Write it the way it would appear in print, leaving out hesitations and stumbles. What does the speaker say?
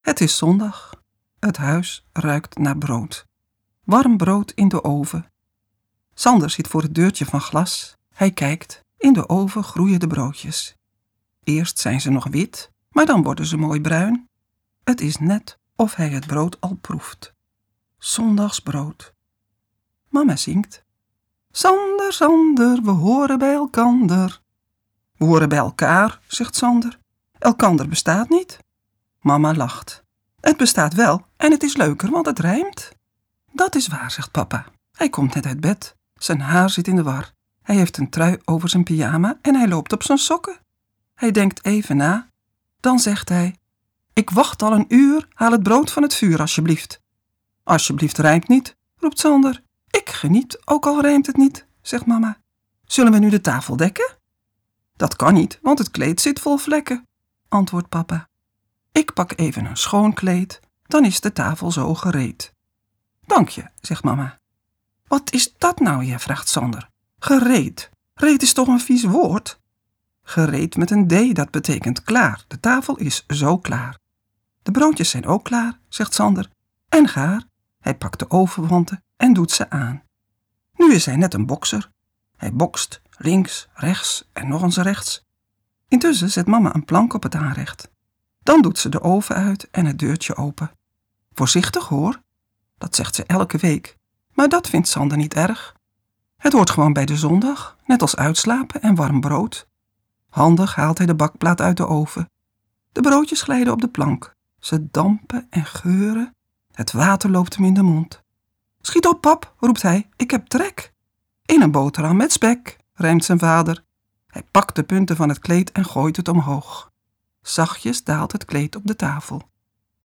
Het is zondag. Het huis ruikt naar brood. Warm brood in de oven. Sander zit voor het deurtje van glas. Hij kijkt. In de oven groeien de broodjes. Eerst zijn ze nog wit, maar dan worden ze mooi bruin. Het is net of hij het brood al proeft. Zondagsbrood. Mama zingt. Sander, Sander, we horen bij elkander. We horen bij elkaar, zegt Sander. Elkander bestaat niet. Mama lacht. Het bestaat wel en het is leuker, want het rijmt. Dat is waar, zegt papa. Hij komt net uit bed. Zijn haar zit in de war. Hij heeft een trui over zijn pyjama en hij loopt op zijn sokken. Hij denkt even na. Dan zegt hij: ik wacht al een uur, haal het brood van het vuur alsjeblieft. Alsjeblieft rijmt niet, roept Sander. Ik geniet, ook al rijmt het niet, zegt mama. Zullen we nu de tafel dekken? Dat kan niet, want het kleed zit vol vlekken, antwoordt papa. Ik pak even een schoon kleed, dan is de tafel zo gereed. Dank je, zegt mama. Wat is dat nou, je, vraagt Sander. Gereed. Reed is toch een vies woord? Gereed met een D, dat betekent klaar. De tafel is zo klaar. De broodjes zijn ook klaar, zegt Sander. En gaar. Hij pakt de ovenwanten en doet ze aan. Nu is hij net een bokser. Hij bokst links, rechts en nog eens rechts. Intussen zet mama een plank op het aanrecht. Dan doet ze de oven uit en het deurtje open. Voorzichtig hoor, dat zegt ze elke week. Maar dat vindt Sander niet erg. Het hoort gewoon bij de zondag, net als uitslapen en warm brood. Handig haalt hij de bakplaat uit de oven. De broodjes glijden op de plank. Ze dampen en geuren. Het water loopt hem in de mond. Schiet op, pap, roept hij, ik heb trek. In een boterham met spek, rijmt zijn vader. Hij pakt de punten van het kleed en gooit het omhoog. Zachtjes daalt het kleed op de tafel.